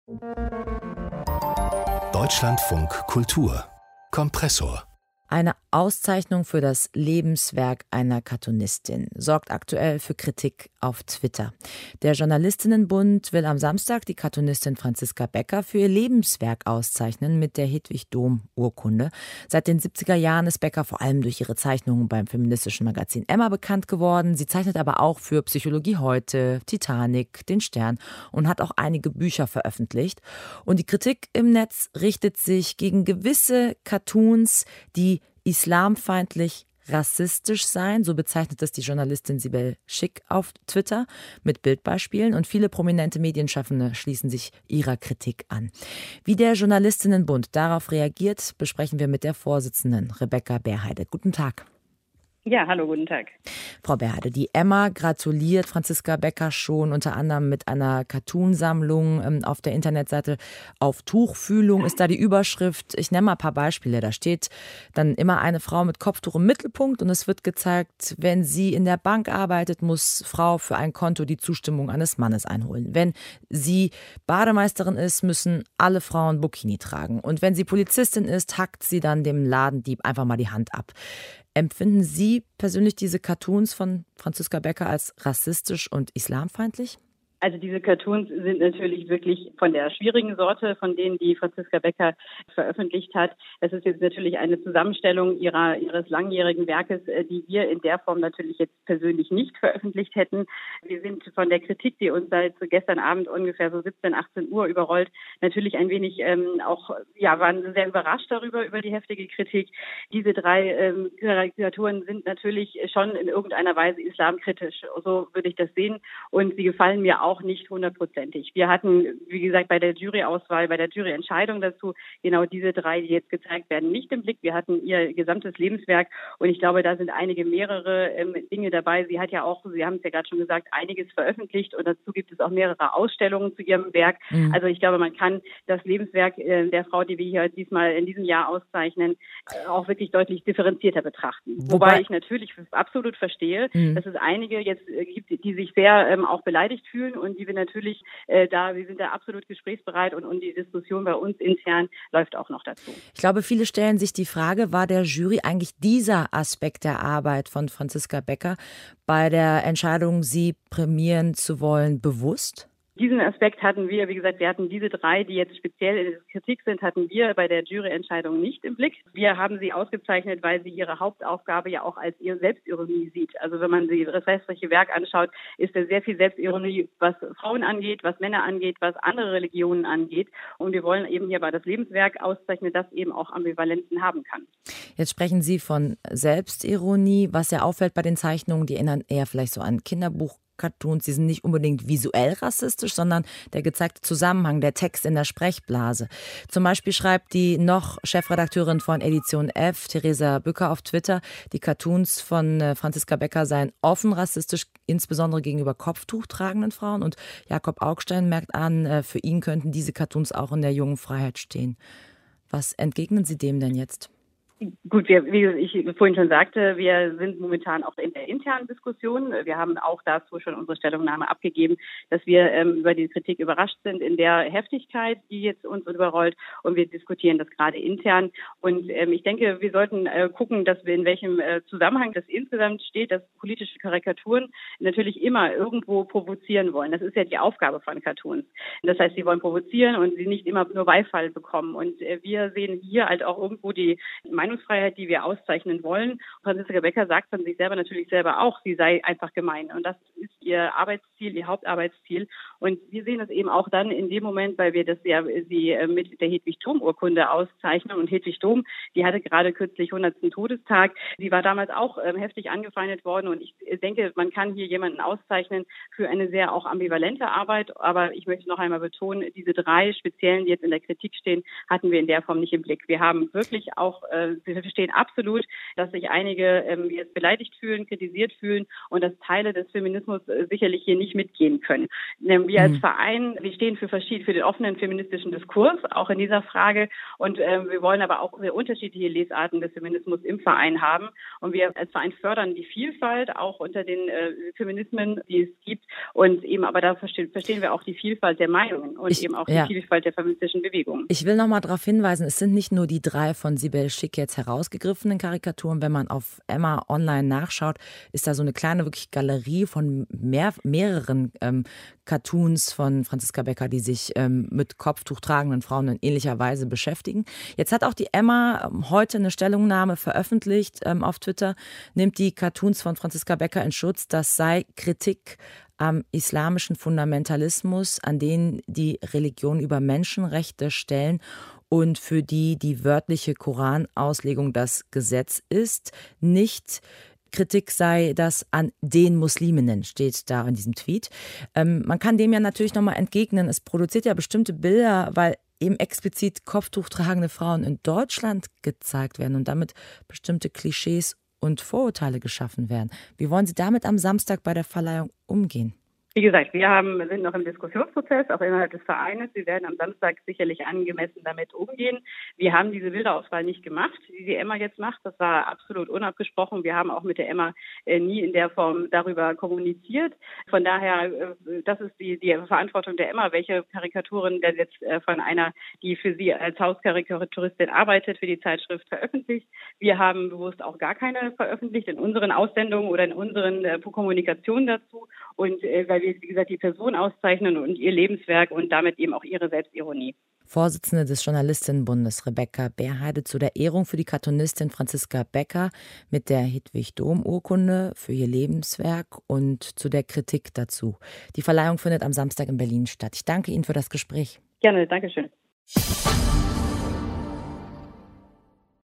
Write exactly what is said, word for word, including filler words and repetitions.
Deutschlandfunk Kultur Kompressor. Eine Auszeichnung für das Lebenswerk einer Cartoonistin sorgt aktuell für Kritik auf Twitter. Der Journalistinnenbund will am Samstag die Cartoonistin Franziska Becker für ihr Lebenswerk auszeichnen mit der Hedwig-Dohm-Urkunde. Seit den siebziger Jahren ist Becker vor allem durch ihre Zeichnungen beim feministischen Magazin Emma bekannt geworden. Sie zeichnet aber auch für Psychologie heute, Titanic, Den Stern und hat auch einige Bücher veröffentlicht. Und die Kritik im Netz richtet sich gegen gewisse Cartoons, die islamfeindlich, rassistisch seien, so bezeichnet es die Journalistin Sibel Schick auf Twitter mit Bildbeispielen, und viele prominente Medienschaffende schließen sich ihrer Kritik an. Wie der Journalistinnenbund darauf reagiert, besprechen wir mit der Vorsitzenden Rebecca Berheide. Guten Tag. Ja, hallo, guten Tag. Frau Berheide, die Emma gratuliert Franziska Becker schon unter anderem mit einer Cartoonsammlung ähm, auf der Internetseite Auf Tuchfühlung ist da die Überschrift. Ich nenne mal ein paar Beispiele. Da steht dann immer eine Frau mit Kopftuch im Mittelpunkt und es wird gezeigt, wenn sie in der Bank arbeitet, muss Frau für ein Konto die Zustimmung eines Mannes einholen. Wenn sie Bademeisterin ist, müssen alle Frauen Burkini tragen. Und wenn sie Polizistin ist, hackt sie dann dem Ladendieb einfach mal die Hand ab. Empfinden Sie persönlich diese Cartoons von Franziska Becker als rassistisch und islamfeindlich? Also diese Cartoons sind natürlich wirklich von der schwierigen Sorte, von denen die Franziska Becker veröffentlicht hat. Das ist jetzt natürlich eine Zusammenstellung ihrer, ihres langjährigen Werkes, die wir in der Form natürlich jetzt persönlich nicht veröffentlicht hätten. Wir sind von der Kritik, die uns seit gestern Abend ungefähr so siebzehn, achtzehn Uhr überrollt, natürlich ein wenig ähm, auch, ja, waren sehr überrascht darüber, über die heftige Kritik. Diese drei ähm, Karikaturen sind natürlich schon in irgendeiner Weise islamkritisch. So würde ich das sehen. Und sie gefallen mir auch nicht hundertprozentig. Wir hatten, wie gesagt, bei der Juryauswahl, bei der Juryentscheidung dazu genau diese drei, die jetzt gezeigt werden, nicht im Blick. Wir hatten ihr gesamtes Lebenswerk und ich glaube, da sind einige mehrere ähm, Dinge dabei. Sie hat ja auch, Sie haben es ja gerade schon gesagt, einiges veröffentlicht und dazu gibt es auch mehrere Ausstellungen zu ihrem Werk. Mhm. Also ich glaube, man kann das Lebenswerk äh, der Frau, die wir hier diesmal in diesem Jahr auszeichnen, äh, auch wirklich deutlich differenzierter betrachten. Wobei, Wobei ich natürlich absolut verstehe, mhm. dass es einige jetzt äh, gibt, die sich sehr ähm, auch beleidigt fühlen und die wir natürlich äh, da, wir sind da absolut gesprächsbereit und, und die Diskussion bei uns intern läuft auch noch dazu. Ich glaube, viele stellen sich die Frage, war der Jury eigentlich dieser Aspekt der Arbeit von Franziska Becker bei der Entscheidung, sie prämieren zu wollen, bewusst? Diesen Aspekt hatten wir, wie gesagt, wir hatten diese drei, die jetzt speziell in der Kritik sind, hatten wir bei der Juryentscheidung nicht im Blick. Wir haben sie ausgezeichnet, weil sie ihre Hauptaufgabe ja auch als ihre Selbstironie sieht. Also wenn man sie das restliche Werk anschaut, ist da sehr viel Selbstironie, was Frauen angeht, was Männer angeht, was andere Religionen angeht. Und wir wollen eben hierbei das Lebenswerk auszeichnen, das eben auch Ambivalenzen haben kann. Jetzt sprechen Sie von Selbstironie. Was ja auffällt bei den Zeichnungen, die erinnern eher vielleicht so an Kinderbuch. Cartoons, die sind nicht unbedingt visuell rassistisch, sondern der gezeigte Zusammenhang, der Text in der Sprechblase. Zum Beispiel schreibt die noch Chefredakteurin von Edition F, Theresa Bücker, auf Twitter, die Cartoons von Franziska Becker seien offen rassistisch, insbesondere gegenüber Kopftuch tragenden Frauen. Und Jakob Augstein merkt an, für ihn könnten diese Cartoons auch in der jungen Freiheit stehen. Was entgegnen Sie dem denn jetzt? Gut, wir, wie ich vorhin schon sagte, wir sind momentan auch in der internen Diskussion. Wir haben auch dazu schon unsere Stellungnahme abgegeben, dass wir ähm, über die Kritik überrascht sind in der Heftigkeit, die jetzt uns überrollt. Und wir diskutieren das gerade intern. Und ähm, ich denke, wir sollten äh, gucken, dass wir in welchem äh, Zusammenhang das insgesamt steht, dass politische Karikaturen natürlich immer irgendwo provozieren wollen. Das ist ja die Aufgabe von Cartoons. Das heißt, sie wollen provozieren und sie nicht immer nur Beifall bekommen. Und äh, wir sehen hier halt auch irgendwo die Meinungsfreiheit, die wir auszeichnen wollen. Franziska Becker sagt von sich selber natürlich selber auch, sie sei einfach gemein. Und das ist ihr Arbeitsziel, ihr Hauptarbeitsziel. Und wir sehen das eben auch dann in dem Moment, weil wir das ja sie mit der Hedwig-Dohm-Urkunde auszeichnen. Und Hedwig Dohm, die hatte gerade kürzlich hundertsten Todestag. Sie war damals auch ähm, heftig angefeindet worden. Und ich denke, man kann hier jemanden auszeichnen für eine sehr auch ambivalente Arbeit. Aber ich möchte noch einmal betonen, diese drei Speziellen, die jetzt in der Kritik stehen, hatten wir in der Form nicht im Blick. Wir haben wirklich auch äh, wir verstehen absolut, dass sich einige ähm, jetzt beleidigt fühlen, kritisiert fühlen und dass Teile des Feminismus äh, sicherlich hier nicht mitgehen können. Ähm, wir als Verein, wir stehen für verschieden, für den offenen feministischen Diskurs, auch in dieser Frage. Und äh, wir wollen aber auch sehr unterschiedliche Lesarten des Feminismus im Verein haben. Und wir als Verein fördern die Vielfalt auch unter den äh, Feminismen, die es gibt. Und eben, aber da verstehen, verstehen wir auch die Vielfalt der Meinungen und ich, eben auch ja. die Vielfalt der feministischen Bewegungen. Ich will noch mal darauf hinweisen, es sind nicht nur die drei von Sibel Schick jetzt herausgegriffenen Karikaturen. Wenn man auf Emma online nachschaut, ist da so eine kleine wirklich Galerie von mehr, mehreren ähm, Cartoons von Franziska Becker, die sich ähm, mit Kopftuch tragenden Frauen in ähnlicher Weise beschäftigen. Jetzt hat auch die Emma ähm, heute eine Stellungnahme veröffentlicht ähm, auf Twitter, nimmt die Cartoons von Franziska Becker in Schutz. Das sei Kritik am islamischen Fundamentalismus, an denen die Religion über Menschenrechte stellen und für die die wörtliche Koranauslegung das Gesetz ist. Nicht Kritik sei das an den Musliminnen, steht da in diesem Tweet. Ähm, man kann dem ja natürlich nochmal entgegnen, es produziert ja bestimmte Bilder, weil eben explizit Kopftuch tragende Frauen in Deutschland gezeigt werden und damit bestimmte Klischees und Vorurteile geschaffen werden. Wie wollen Sie damit am Samstag bei der Verleihung umgehen? Wie gesagt, wir haben, sind noch im Diskussionsprozess, auch innerhalb des Vereines. Wir werden am Samstag sicherlich angemessen damit umgehen. Wir haben diese Bilderauswahl nicht gemacht, die die Emma jetzt macht. Das war absolut unabgesprochen. Wir haben auch mit der Emma äh, nie in der Form darüber kommuniziert. Von daher, äh, das ist die, die Verantwortung der Emma, welche Karikaturen denn jetzt äh, von einer, die für sie als Hauskarikaturistin arbeitet, für die Zeitschrift veröffentlicht. Wir haben bewusst auch gar keine veröffentlicht in unseren Aussendungen oder in unseren äh, Kommunikationen dazu. Und äh, weil wie gesagt, die Person auszeichnen und ihr Lebenswerk und damit eben auch ihre Selbstironie. Vorsitzende des Journalistinnenbundes Rebecca Beerheide zu der Ehrung für die Cartoonistin Franziska Becker mit der Hedwig-Dohm-Urkunde für ihr Lebenswerk und zu der Kritik dazu. Die Verleihung findet am Samstag in Berlin statt. Ich danke Ihnen für das Gespräch. Gerne, danke schön.